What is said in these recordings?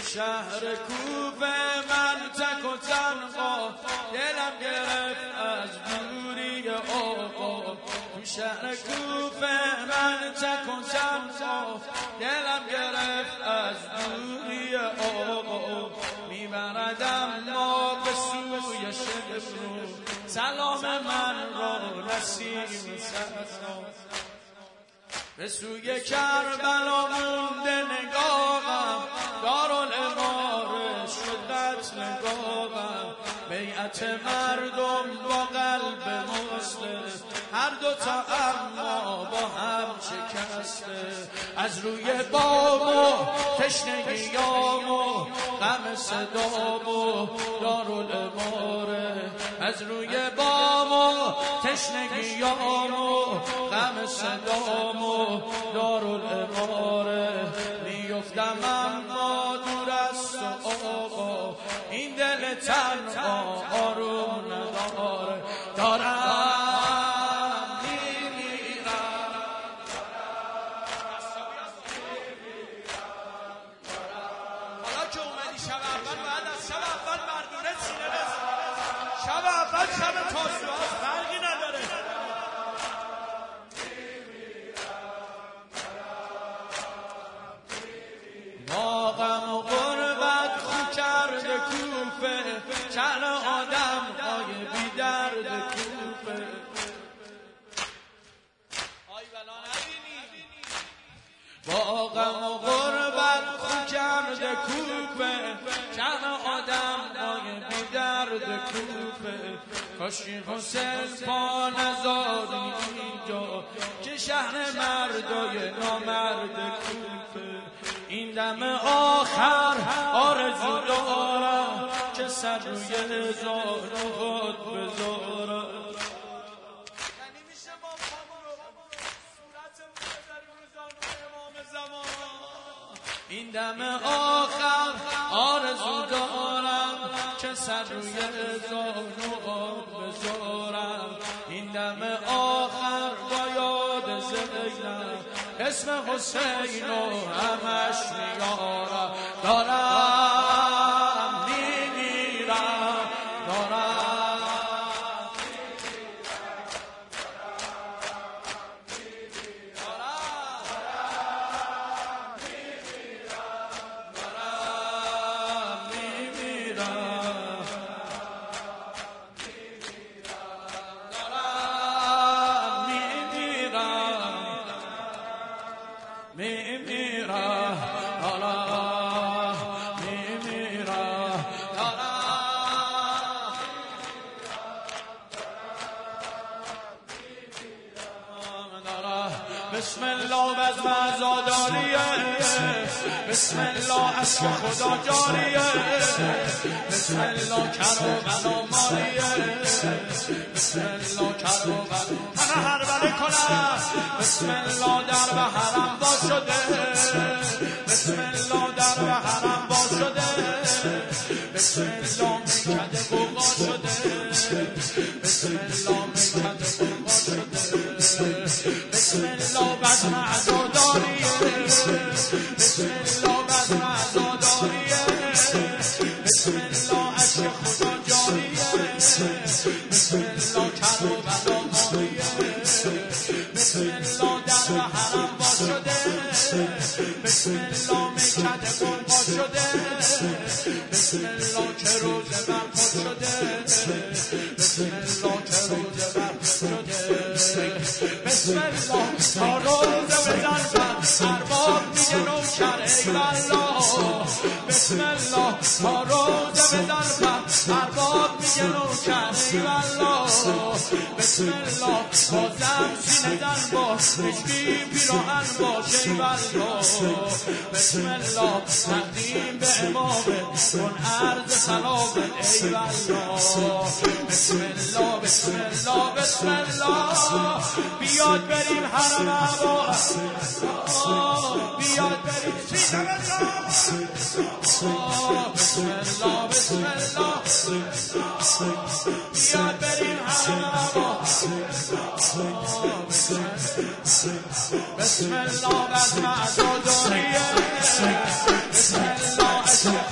شهر کوفه من تک و تنها دلم گرفت از دوری آقا. تو شهر کوفه من تک و تنها دلم گرفت از دوری آقا. میبردم ما به سوی شهر سلام من را نسیم سرسان. به سوی کربلا مونده نگاهم دارالاماره شد قتل نگاهم. بیعت مردم با قلب مسلم هر دو تا اما با هم شکسته. از روی بام و تشنگیام و غم صدام و دارالاماره. از روی بام و تشنگیام و غم صدام و دارالاماره. میفتم اما دور از آقا این دل تنها آروم نداره. دارم میمیرم حالا که اومدی شب اول بعد از شب اول مردونه سینه بزن. شب اول شب تاسوعاست فرقی نداره. با غم و غربت خو کرده کوفه شهر آدم های بی درد کوفه. با غم و غربت خو کرده کوفه شهر آدم های بی درد کوفه. کاشکی حسین پا نزاد اینجا که شهر مردای نامرد کوفه. این دم آخر آرزو دارم که سر روی هزار خود بذارم. یعنی میشه ما پامون رو صورتمون بذاریم رو زانوی امام زمان. این دم آخر آرزو دارم که سر روی هزار خود بذارم. این دم آخر با یاد زینب اسم حسین رو همش میارم. دارم میمیرم دارم بسم الله بزم عزاداریه. بسم الله عشق خدا جاریه. بسم الله کرو مالیه. بسم الله کرو همه هر بله کنم. بسم الله در به حرم با شده. بسم الله در به حرم با شده. بسم الله میکده بوقا شده. بسم الله میکده بوقا شده. بسم الله بزم عزاداریه. بسم الله بزم عزاداریه. بسم الله عشق خدا جاریه. بسم الله کرو بلا ماریه. بسم الله در و حرم با شده. بسم الله میکده بوقا شده. بسم الله که روز برپا شده. بسم الله که روز برپا شده. بسم الله تا روزه بزن ارباب میگه نوکر ای والله. بسم الله تا روزه بزن ارباب میگه نوکر ای والله. بسم الله بازم سینه دن باش هشگی پیراهن باش ای والله. بسم الله تقدیم به امام کن عرض سلام ای والله. بسم الله بسم الله بسم الله بیاد بریم حرم عباس. بیاد بریم سیدم الله. بسم الله بسم الله بیاد بریم حرم عباس. بسم الله بزم عزاداریه. بسم الله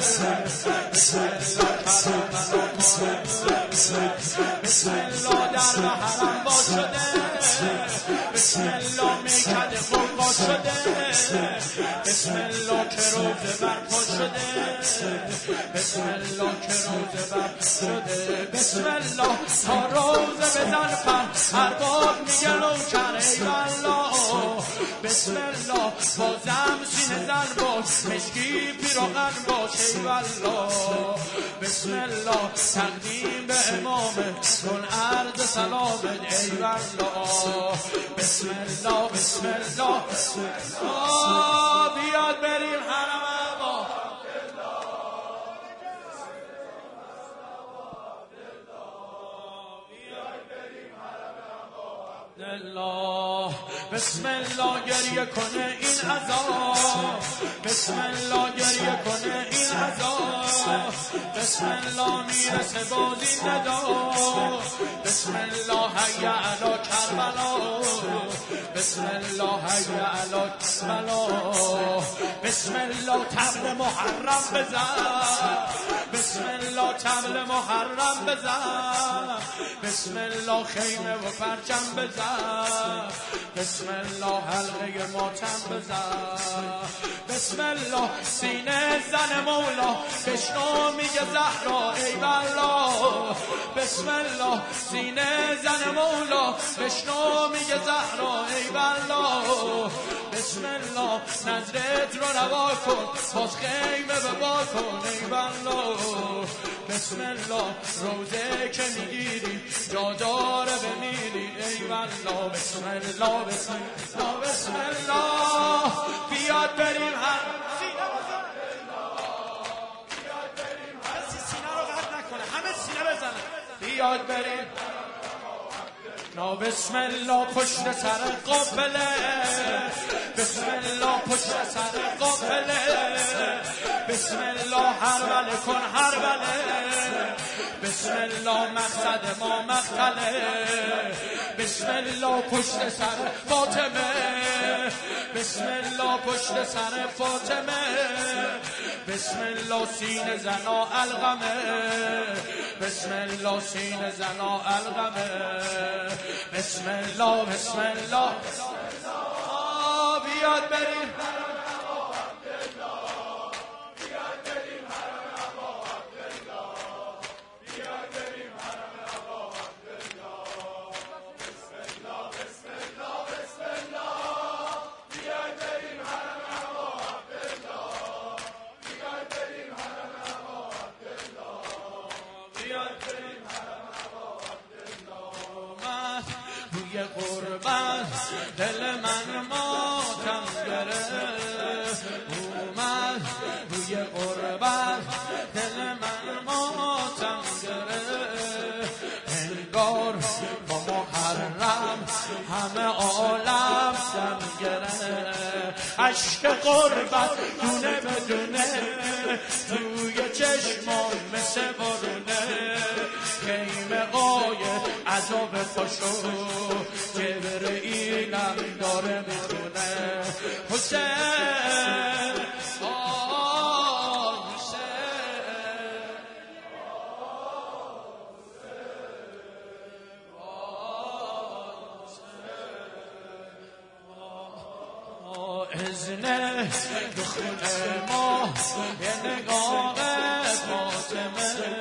بسم الله در حرم با شده بسم الله میکد قربا شده بسم الله که روزه برپا شده بسم الله که روزه برپا شده بسم الله تا روزه بزن پر هر باب میگه نوکر ای والله بسم الله بازم سینه زن باش مشکی پیراهن باش ای والله بسم الله تقدیم به امامه کن عرض سلامت ای والله بسم الله بسم الله بیاد بریم حرم عبا الله بسم الله گریه کنه این عذاب بسم الله گریه کنه این عذاب بسم الله میرسه بازی ندا بسم الله حی علی کربلا بسم الله حی علی کربلا بسم الله طبل محرم بزن بسم الله طبل محرم بزن بسم الله خیمه و پرچم بزن بسم الله حلقه ماتم بزن بسم الله سینه زن مولا بشنو میگه زهرا ای والله بسم الله سینه زن مولا بشنو میگه زهرا ای والله بسم الله نظرت رو روا کن باز خیمه به با کن ای والله بسم الله روزه که میگیری جا داره بمیری ای والله بسم الله بسم الله بسم الله بیاد بریم هر سینه بزن بیاد بریم هر سینه رو قطع نکنه همه سینه بزنه بیاد بریم نا بسم الله پشت سر قافله بسم الله پشت سر قافله بسم الله هر بله کن هر بله بسم الله مقصد ما مقتله بسم الله پشت سر فاطمه بسم الله پشت سر فاطمه بسم الله سینه زنا القمه بسم الله سینه زنا القمه بسم الله بسم الله بیاد بریم روی غربت دل من ماتم گرفت اومد روی غربت دل من ماتم گرفت انگار با محرم همه عالم دم گرفت عشق غربت دونه بدونه توی چشمان مثل بارونه خیمه قایه عذاب پاشو جبرئیلم داره میخونه حسین ازنه دخونه ما یه نگاه فاطمه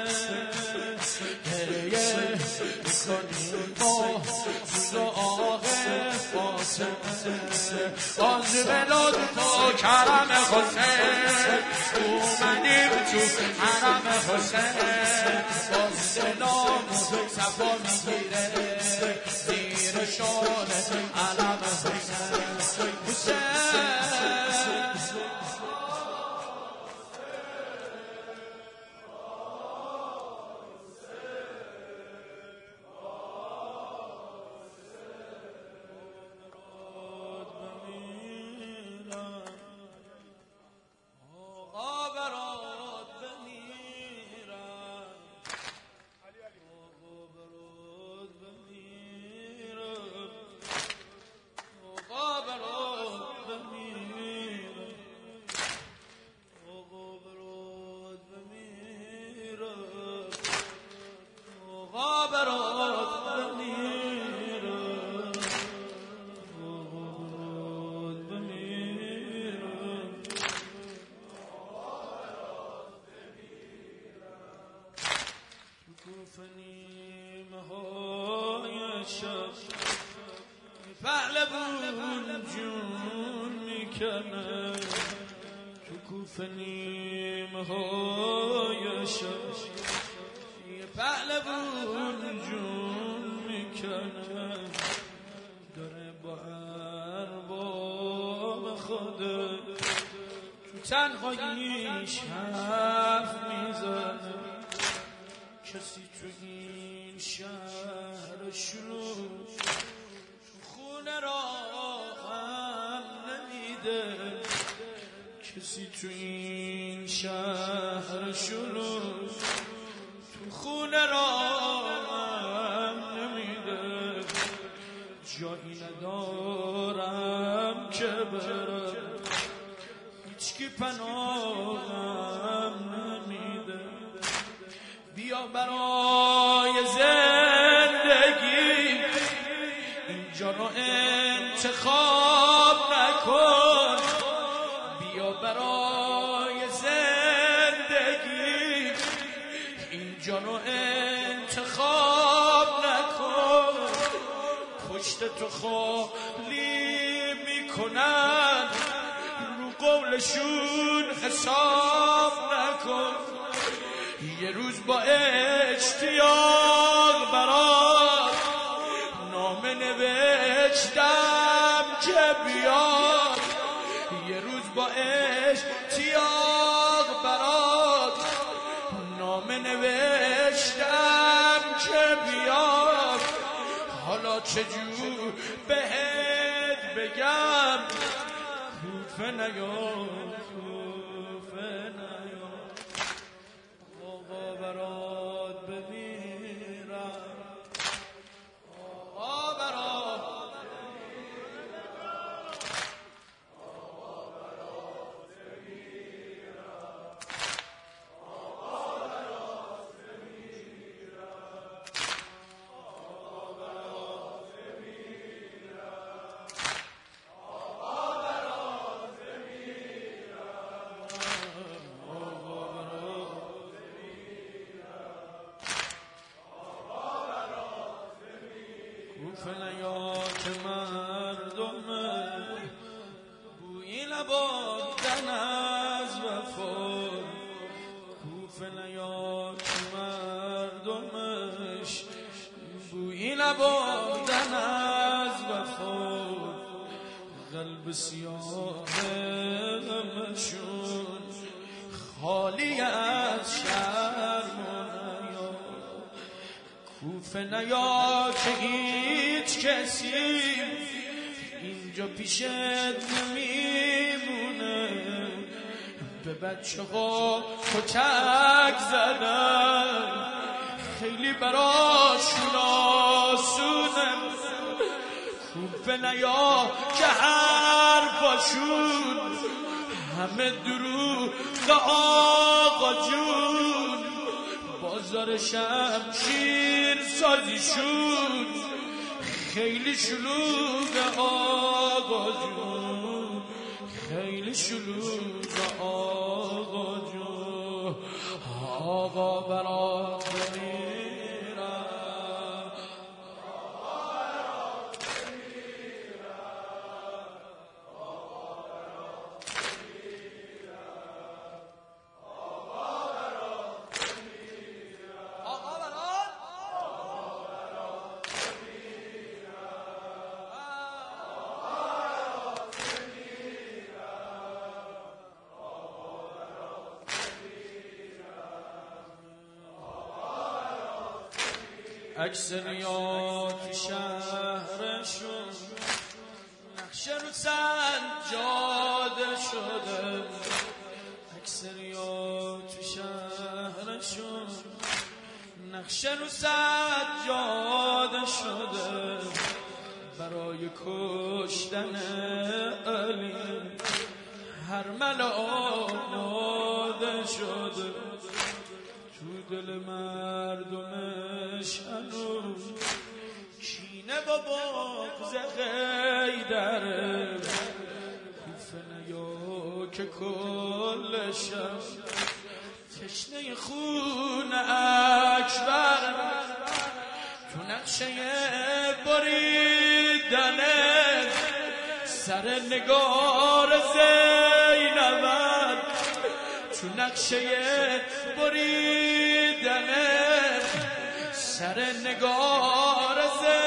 گریه میکنیم با دعا فاطمه باز بلاد تو کرم حسین اومدیم تو حرم حسین باز دلام صفا میگیره زیر شانه علم حسین بمیرم آقا برات بمیرم آقا برات بمیرم تو کوفه نیمه های شب پهلوون جون میکنه تو کوفه نیمه های شب یه پهلوون جون میکنه داره با ارباب خوده تو تنهاییش حرف میزنه کسی تو این شهر شروع خونه را هم نمیده کسی تو این شهر شروع تو خونه را هم نمیده جایی ندارم که برم هیچکی پناهم نمیده بیا برای زندگی اینجا رو انتخاب نکن بیا برای زندگی اینجا رو انتخاب نکن پشت تو خالی میکنن رو قولشون حساب نکن یه روز با اشتیاق برات نامه نوشتم که بیاد یه روز با اشتیاق برات نامه نوشتم که بیاد حالا چجور بهت بگم کوفه نیاد کوفه نیاد آقا برات بمیرم آقا برات کوفه نیاد مردمه بویی نبردن از وفا کوفه نیاد مردمش بویی نبردن از وفا قلب سیاه غمشون خالی از شرم کوفه نیا که هیچ کسی اینجا پیشت نمیمونه به بچه ها کتک زدن خیلی براشون آسونه کوفه نیا که حرفاشون همه دروغ آقا جون بازار شمشیر سازیشون خیلی شلوغ آقا جون خیلی شلوغ آقا جون آقا برات بمیرم آقا برات بمیرم آقا برات بمیرم آقا برات بمیرم آقا برات اکثریات شهرشون نقشه رو سجاده شده اکثریات شهرشون نقشه رو سجاده شده برای کشتن علی هر ملاده شده تو دل مردمش هنوز کینه با بغض غیدره کوفه نیا که کلشم تشنه خون اکبر تو نقشه بریدنه سر نگار زینبت تو نقشه بریدنه سر نگار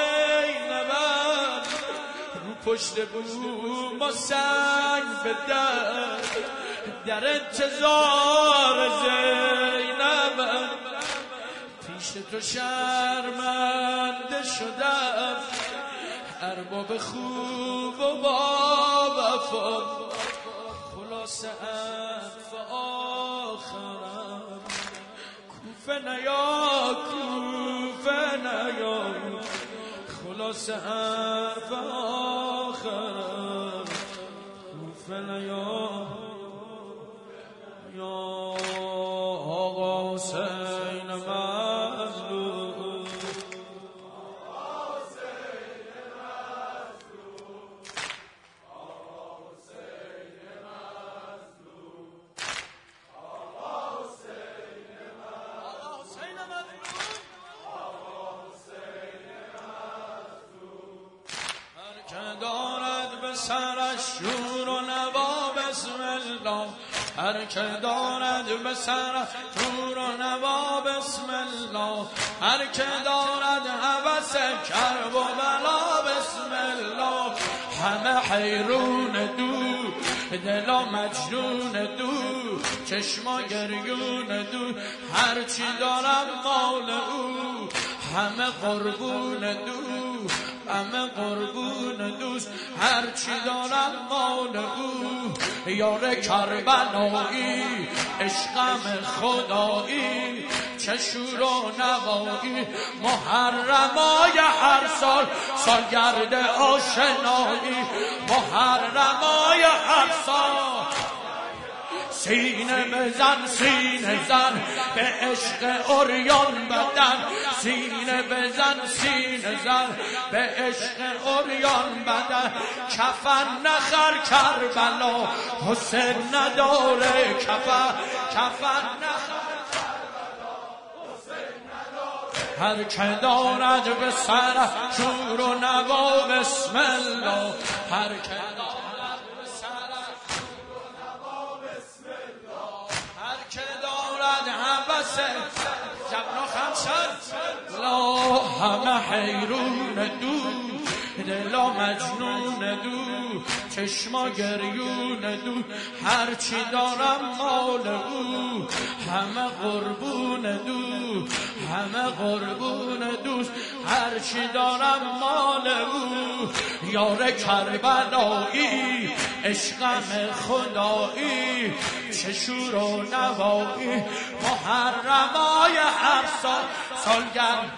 زینبت رو پشت بوم و سنگ به در انتظار زینبت پیش تو شرمنده شدم ارباب خوب و با وفا خلاصه عطف آخرم کوفه نیا خلاصه حرف آخرم کوفه نیا یا آقا حسین مظلوم دارد به سرش شور و نوا بسم الله هر که دارد به سرش شور و نوا بسم الله هر که دارد هوس کرب و بلا بسم الله همه حیرون دو دلا مجنون دو چشما گریون دو هرچی دارم مال او همه قربون دو همه قربون دوست هرچی دارم مال او یار کربلایی عشقم خدایی چه شور و نوایی محرمای هر سال سالگرد آشنایی محرمای هر سال سینه بزن سینه زن به عشق اوریان بدن سینه بزن سینه زن به عشق اوریان بدن کفن نخر کربلا حسین نداره کفن نخر هر که دارد به سر شور و نوا بسم الله هر که جبنا خمسن لا همه حیرون دو دلا مجنون دو چشما گریون دو هرچی دارم مال او همه قربون دو همه قربون دوست هرچی دارم مال او یار کربلایی عشقم خدایی چه شور و نوایی محرمای هر سال سالگرد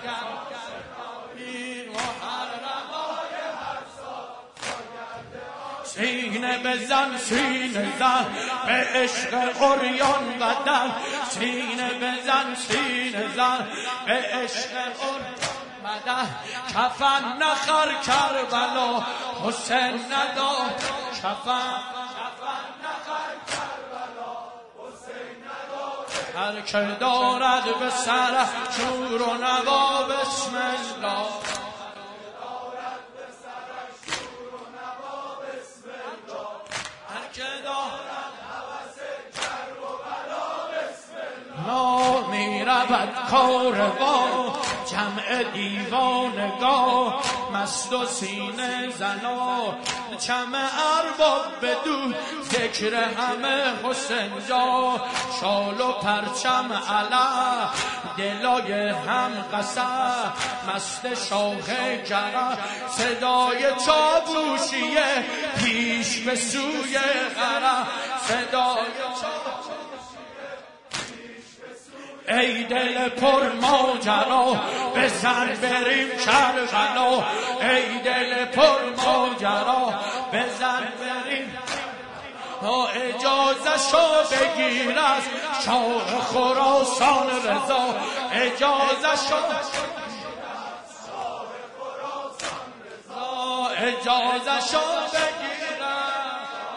سینه بزن سینه زن به عشق اوریان بدن سینه بزن سینه زن به عشق اوریان بدن کفن نخر کربلا حسین ندار کفن نخر کربلا حسین ندار هر که دارد به سر شور و نوا بسم الله می رود کاروا جمع دیوانگاه مست و سینه زنا چم ارباب بدو فکر همه حسین جا شال و پرچم علا دلای هم قصه مست شاخ جرا صدای چاووشیه پیش به سوی غره صدای ای دل پر ماجرا بزن بریم کربلا ای دل پر ماجرا بزن بریم اجازه‌شو بگیر از شاه خراسان رضا، اجازه‌شو اجازه‌شو بگیرم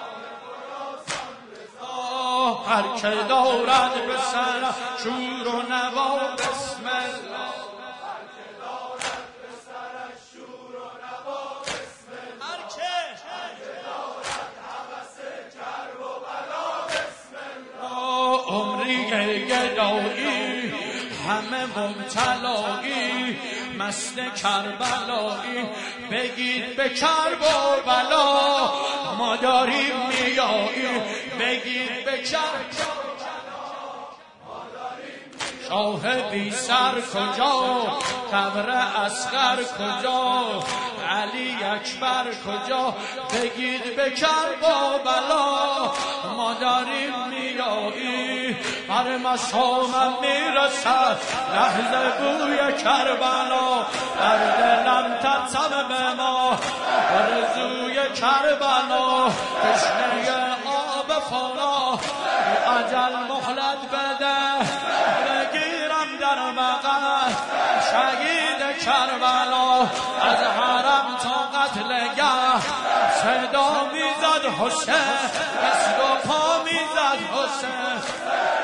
هر که دارد به سر شور و نوا بسم الله، هر که دارد به سر شور و نوا بسم الله، هر که دارد هوس کرب و بلا بسم الله. عمری گدایی همه مبتلایی مست کربلایی، بگید به کرب و بلا ما داریم میایی، بگید به کرب ما داریم میایی. شاه بی سر کجا، قبر اصغر کجا، علی اکبر کجا، بگید به کرب و بلا ما داریم میایی. هر مسامم میرسد لحظه بوی کربلا، در دلم ترسم به ما آرزوی کربلا، تشنه آب فنا اجل مهلت بده، بگیرم در بغل شهید کربلا. از حرم تا قتلگاه صدا میزد حسین، دست و پا میزد حسین.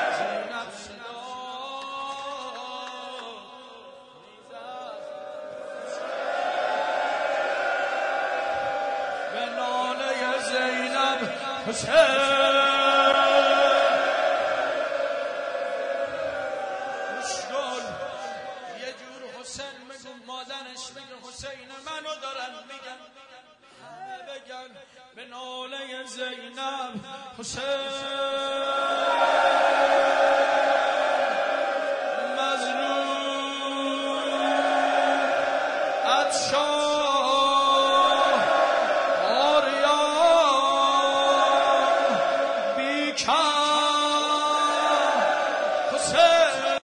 به ناله زینب حسین مشکل یه جور حسین بگو مادرش بگه حسین منو دارن میگن بگن به ناله زینب حسین مظلوم عطشان